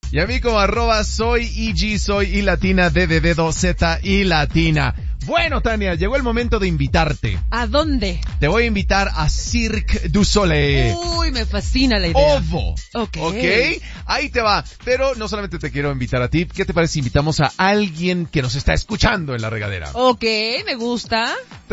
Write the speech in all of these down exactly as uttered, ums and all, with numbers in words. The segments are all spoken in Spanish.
Y a mí como arroba soy I G, soy I latina, D de dedo, Z y latina. Bueno, Tania, llegó el momento de invitarte. ¿A dónde? Te voy a invitar a Cirque du Soleil. Uy, me fascina la idea. Ovo. Ok. Ok, ahí te va. Pero no solamente te quiero invitar a ti. ¿Qué te parece si invitamos a alguien que nos está escuchando en la regadera? Ok, me gusta.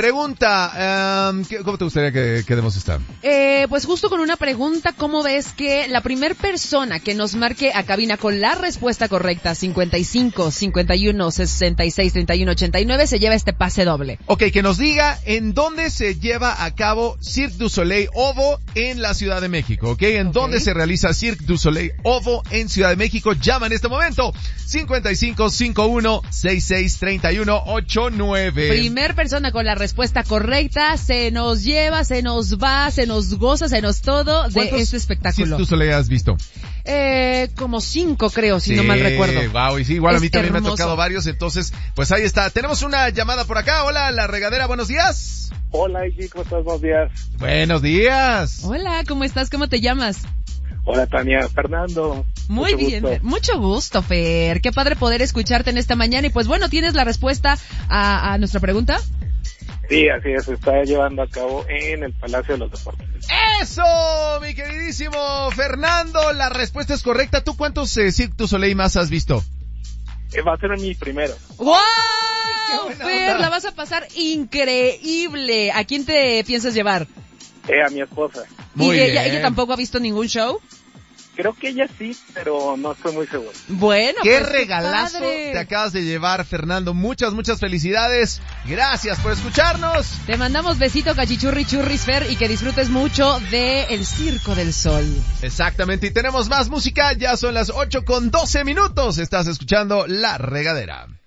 Pregunta, um, ¿cómo te gustaría que quedemos esta? Eh, pues justo con una pregunta, ¿cómo ves que la primer persona que nos marque a cabina con la respuesta correcta, cincuenta y cinco, cincuenta y uno, sesenta y seis, treinta y uno, ochenta y nueve, se lleva este pase doble? Ok, que nos diga en dónde se lleva a cabo Cirque du Soleil Ovo en la Ciudad de México, ¿ok? En okay. dónde se realiza Cirque du Soleil Ovo en Ciudad de México. Llama en este momento, cincuenta y cinco, cincuenta y uno, sesenta y seis, treinta y uno, ochenta y nueve. Primer persona con la respuesta correcta se nos lleva, se nos va, se nos goza, se nos todo de este espectáculo. ¿Cuántos Cirque du Soleil has visto? Eh, como cinco creo, si sí, no mal recuerdo. Wow, y sí, igual es a mí también hermoso. me ha tocado varios, entonces, pues ahí está. Tenemos una llamada por acá. Hola, La Regadera, buenos días. Hola, Igi, ¿cómo estás? Buenos días. Buenos días. Hola, ¿cómo estás? ¿Cómo te llamas? Hola, Tania. Fernando. Muy mucho bien, gusto. mucho gusto, Fer. Qué padre poder escucharte en esta mañana. Y pues bueno, ¿tienes la respuesta a, a nuestra pregunta? Sí, así es, se está llevando a cabo en el Palacio de los Deportes. ¡Eso, mi queridísimo Fernando! La respuesta es correcta. ¿Tú cuántos eh, Cirque du Soleil más has visto? Eh, va a ser mi primero. ¡Wow! buena Fer, onda. la vas a pasar increíble. ¿A quién te piensas llevar? Eh, a mi esposa. Muy ¿Y ella, bien. ella tampoco ha visto ningún show? Creo que ella sí, pero no estoy muy seguro. Bueno, ¡Qué pues, regalazo padre. te acabas de llevar, Fernando! Muchas, muchas felicidades. Gracias por escucharnos. Te mandamos besito, cachichurri, churris, Fer, y que disfrutes mucho de El Circo del Sol. Exactamente, y tenemos más música. Ya son las ocho con doce minutos. Estás escuchando La Regadera.